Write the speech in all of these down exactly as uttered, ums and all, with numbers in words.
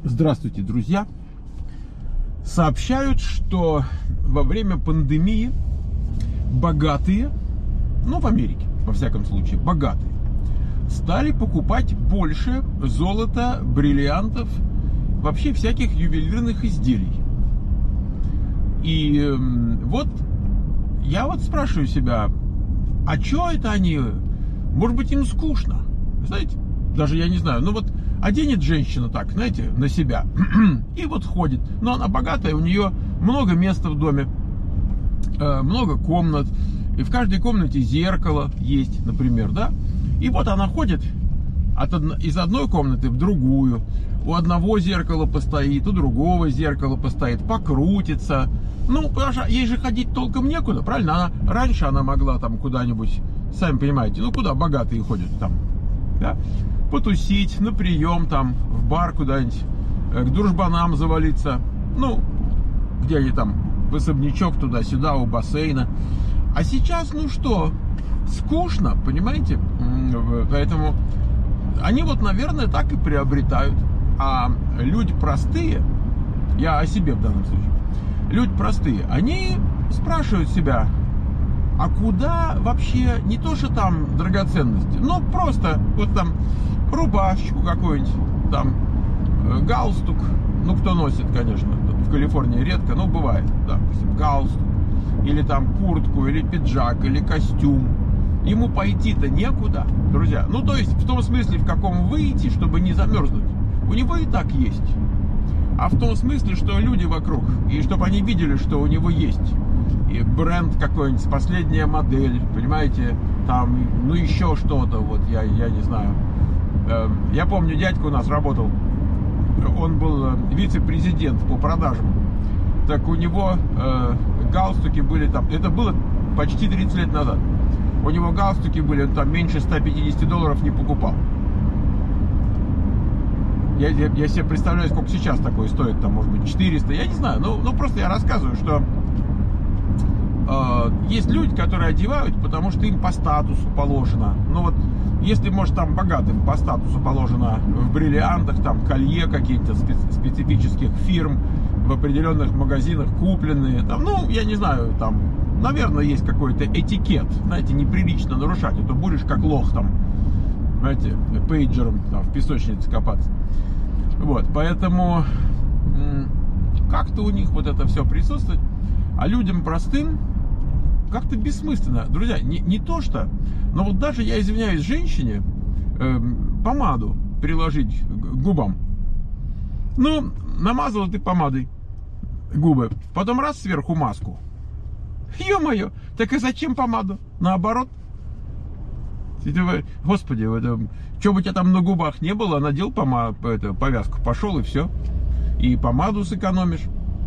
Здравствуйте, друзья! Сообщают, что во время пандемии богатые, ну в Америке, во всяком случае, богатые, стали покупать больше золота, бриллиантов, вообще всяких ювелирных изделий. И вот я вот спрашиваю себя, а что это они, может быть, им скучно? Знаете, даже я не знаю, ну вот оденет женщина так, знаете, на себя и вот ходит. Но она богатая, у нее много места в доме, много комнат, и в каждой комнате зеркало есть, например, да. И вот она ходит от одно, из одной комнаты в другую. У одного зеркала постоит, у другого зеркала постоит, покрутится. Ну, потому что ей же ходить толком некуда, правильно? Она, раньше она могла там куда-нибудь, сами понимаете, ну куда богатые ходят там, да? Потусить, на прием там, в бар куда-нибудь, к дружбанам завалиться. Ну, где они там, в особнячок туда-сюда, у бассейна. А сейчас, ну что, скучно, понимаете? Поэтому они вот, наверное, так и приобретают. А люди простые, я о себе в данном случае, люди простые, они спрашивают себя, а куда вообще, не то что там драгоценности, но просто вот там рубашечку какую-нибудь, там галстук, ну кто носит, конечно, в Калифорнии редко, но бывает, да, допустим, галстук, или там куртку, или пиджак, или костюм. Ему пойти-то некуда, друзья. Ну, то есть, в том смысле, в каком выйти, чтобы не замерзнуть. У него и так есть. А в том смысле, что люди вокруг, и чтобы они видели, что у него есть. И бренд какой-нибудь, последняя модель, понимаете, там, ну, еще что-то, вот, я, я не знаю. Я помню, дядька у нас работал, он был вице-президент по продажам. Так у него э, галстуки были там, это было почти тридцать лет назад. У него галстуки были, он там меньше ста пятидесяти долларов не покупал. Я, я, я себе представляю, сколько сейчас такое стоит, там, может быть, четыреста, я не знаю, ну, ну просто я рассказываю, что э, есть люди, которые одевают, потому что им по статусу положено. Ну вот, если, может, там богатым по статусу положено в бриллиантах, там, колье какие-то специ- специфических фирм, в определенных магазинах купленные, там, ну, я не знаю, там, наверное, есть какой-то этикет, знаете, неприлично нарушать, а то будешь как лох там, знаете, пейджером там, в песочнице копаться. Вот, поэтому как-то у них вот это все присутствует, а людям простым как-то бессмысленно. Друзья, не, не то что, но вот даже, я извиняюсь, женщине э, помаду приложить к губам. Ну, намазала ты помадой губы, потом раз сверху маску. Ё-моё, так и зачем помаду? Наоборот. Господи, это, что бы у тебя там на губах не было, надел пома, это, повязку, пошел и все. И помаду сэкономишь.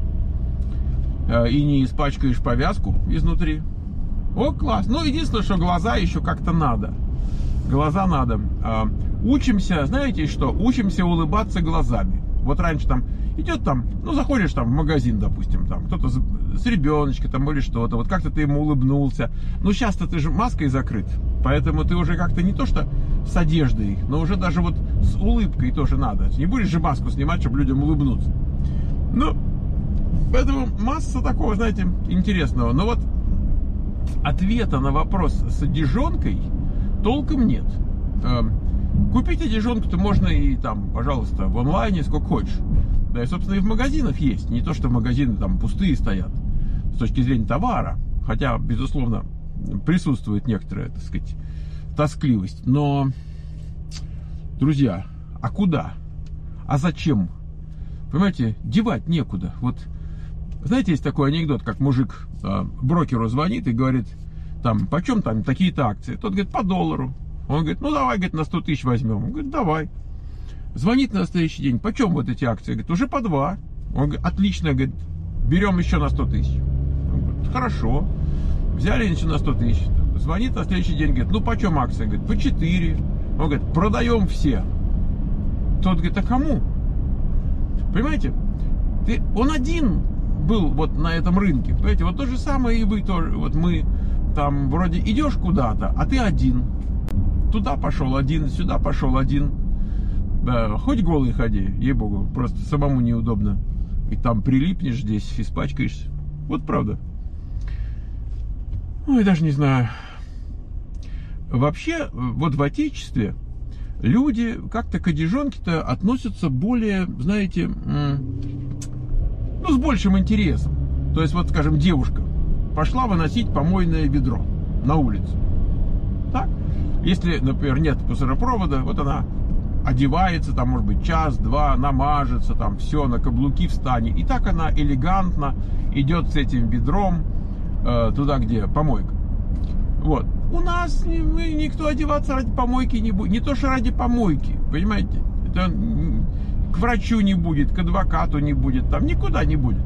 И не испачкаешь повязку изнутри. О, класс. Ну, единственное, что глаза еще как-то надо. Глаза надо. Учимся, знаете что? Учимся улыбаться глазами. Вот раньше там идет там, ну, заходишь там в магазин, допустим, там, кто-то с, с ребеночком там или что-то, вот как-то ты ему улыбнулся. Ну, сейчас-то ты же маской закрыт, поэтому ты уже как-то не то что с одеждой, но уже даже вот с улыбкой тоже надо. Не будешь же маску снимать, чтобы людям улыбнуться. Ну, поэтому масса такого, знаете, интересного. Но вот ответа на вопрос с одежонкой толком нет. Купить одежонку-то можно и там, пожалуйста, в онлайне сколько хочешь. Да и, собственно, и в магазинах есть. Не то, что магазины там пустые стоят с точки зрения товара. Хотя, безусловно, присутствует некоторая, так сказать, тоскливость. Но, друзья, а куда? А зачем? Понимаете, девать некуда. Вот, знаете, есть такой анекдот, как мужик э, брокеру звонит и говорит, там, почем там такие-то акции? Тот говорит, по доллару. Он говорит, ну давай, говорит, на сто тысяч возьмем. Он говорит, давай. Звонит на следующий день, почем вот эти акции? Говорит, уже по два. Он говорит, отлично, говорит, берем еще на сто тысяч. Он говорит, хорошо. Взяли еще на сто тысяч. Звонит на следующий день, говорит, ну почем акции? Говорит, по четыре. Он говорит, продаем все. Тот говорит, а кому? Понимаете? Ты, он один был вот на этом рынке. Понимаете, вот то же самое и вы тоже. Вот мы там вроде идешь куда-то, а ты один. Туда пошел один, сюда пошел один. Да, хоть голый ходи, ей-богу, просто самому неудобно. И там прилипнешь здесь, испачкаешься. Вот правда. Ой, даже не знаю. Вообще, вот в Отечестве люди как-то к одежонке-то относятся более, знаете, ну, с большим интересом. То есть, вот, скажем, девушка пошла выносить помойное ведро на улицу. Так? Если, например, нет мусоропровода, вот она одевается, там, может быть, час-два, намажется, там, все, на каблуки встанет. И так она элегантно идет с этим ведром э, туда, где помойка. Вот. У нас мы, никто одеваться ради помойки не будет. Не то, что ради помойки, понимаете? Это к врачу не будет, к адвокату не будет, там никуда не будет.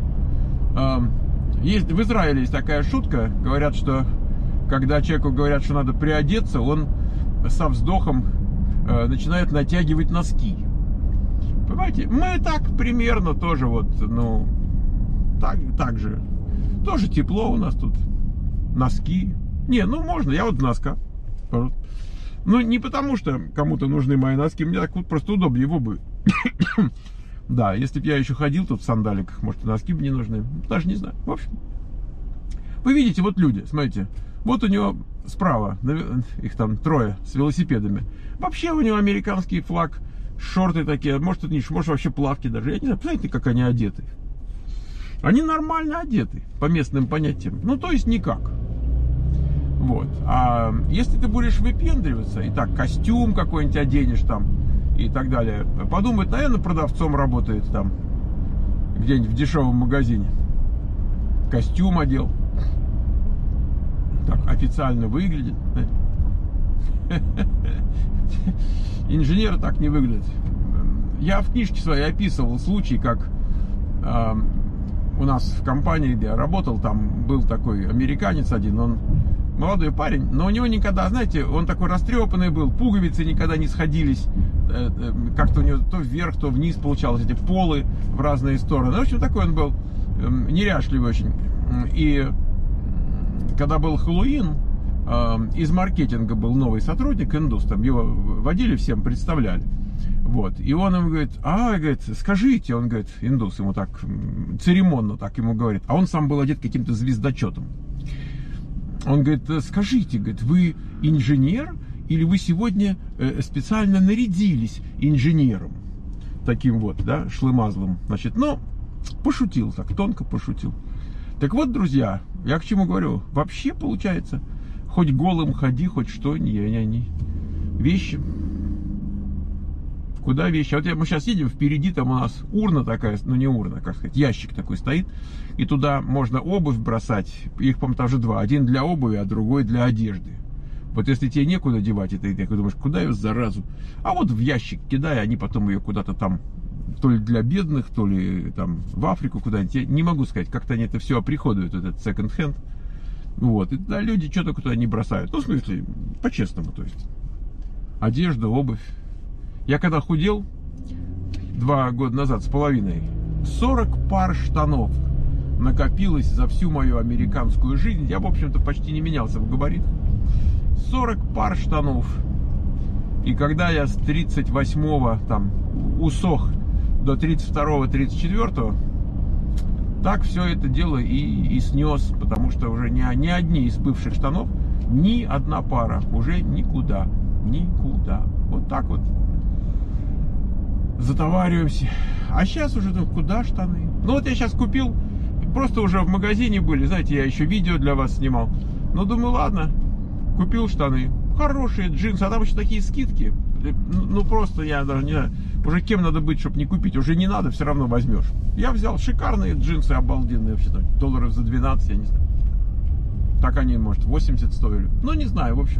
Есть, в Израиле есть такая шутка, говорят, что когда человеку говорят, что надо приодеться, он со вздохом э, начинает натягивать носки. Понимаете? Мы так примерно тоже вот, ну, так, так же. Тоже тепло у нас тут. Носки. Не, ну можно, я вот в носках. Ну, не потому, что кому-то нужны мои носки, мне так вот просто удобнее в обуви. Да, если бы я еще ходил тут в сандаликах, может, и носки бы не нужны. Даже не знаю. В общем, вы видите, вот люди, смотрите. Вот у него справа, их там трое с велосипедами. Вообще у него американский флаг, шорты такие, может, это не, может, вообще плавки даже. Я не знаю, посмотрите, как они одеты. Они нормально одеты, по местным понятиям. Ну, то есть никак. Вот. А если ты будешь выпендриваться, и так костюм какой-нибудь оденешь там, и так далее, подумают, наверное, продавцом работает там, где-нибудь в дешевом магазине. Костюм одел. Так официально выглядит. Инженеры так не выглядят. Я в книжке своей описывал случай, как э, у нас в компании, где я работал, там был такой американец один, он молодой парень, но у него никогда, знаете, он такой растрепанный был, пуговицы никогда не сходились, э, э, как-то у него то вверх, то вниз получалось, эти полы в разные стороны. В общем, такой он был э, неряшливый очень. И когда был Хэллоуин, э, из маркетинга был новый сотрудник, индус, там его водили всем, представляли. Вот. И он ему говорит, а, говорит, скажите, он говорит, индус ему так церемонно так ему говорит, а он сам был одет каким-то звездочетом. Он говорит, скажите, говорит, вы инженер или вы сегодня специально нарядились инженером? Таким вот, да, шлымазлым. Значит, ну, пошутил так, тонко пошутил. Так вот, друзья, я к чему говорю? Вообще, получается, хоть голым ходи, хоть что, не, не, не. Вещи. Куда вещи? Вот мы сейчас едем, впереди там у нас урна такая, ну не урна, как сказать, ящик такой стоит. И туда можно обувь бросать. Их, по-моему, там же два. Один для обуви, а другой для одежды. Вот если тебе некуда девать это, ты думаешь, куда ее заразу? А вот в ящик кидай, они потом ее куда-то там, то ли для бедных, то ли там в Африку куда-нибудь. Я не могу сказать, как-то они это все оприходуют, этот секонд-хенд. Вот. И тогда люди что-то куда не бросают. Ну, в смысле, по-честному, то есть. Одежда, обувь. Я когда худел два года назад с половиной, сорок пар штанов накопилось за всю мою американскую жизнь. Я, в общем-то, почти не менялся в габаритах. сорок пар штанов. И когда я с тридцать восьмого там усох до тридцать второго тридцать четвёртого, так все это дело и, и снес, потому что уже ни, ни одни из бывших штанов, ни одна пара уже никуда, никуда. Вот так вот затовариваемся. А сейчас уже, ну, куда штаны? Ну, вот я сейчас купил, просто уже в магазине были, знаете, я еще видео для вас снимал. Ну, думаю, ладно, купил штаны. Хорошие джинсы, а там еще такие скидки. Ну, просто я даже не знаю, уже кем надо быть, чтобы не купить. Уже не надо, все равно возьмешь. Я взял шикарные джинсы, обалденные вообще, там, долларов за двенадцать, я не знаю. Так они, может, восемьдесят стоили. Ну, не знаю, в общем.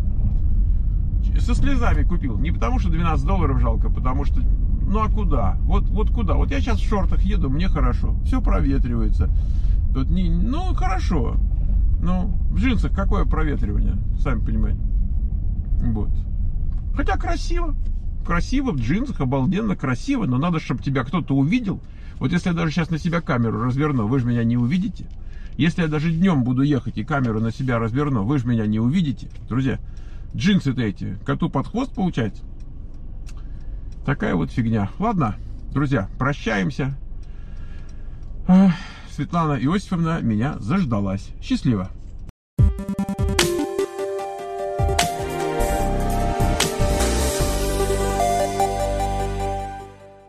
Со слезами купил. Не потому, что двенадцать долларов жалко, потому что, ну а куда? Вот, вот куда? Вот я сейчас в шортах еду, мне хорошо. Все проветривается. Тут не, ну, хорошо. Ну, в джинсах какое проветривание? Сами понимаете. Вот. Хотя красиво. Красиво в джинсах, обалденно красиво. Но надо, чтобы тебя кто-то увидел. Вот если я даже сейчас на себя камеру разверну, вы же меня не увидите. Если я даже днем буду ехать и камеру на себя разверну, вы же меня не увидите. Друзья, джинсы-то эти, коту под хвост получается. Такая вот фигня. Ладно, друзья, прощаемся. Светлана Иосифовна меня заждалась. Счастливо.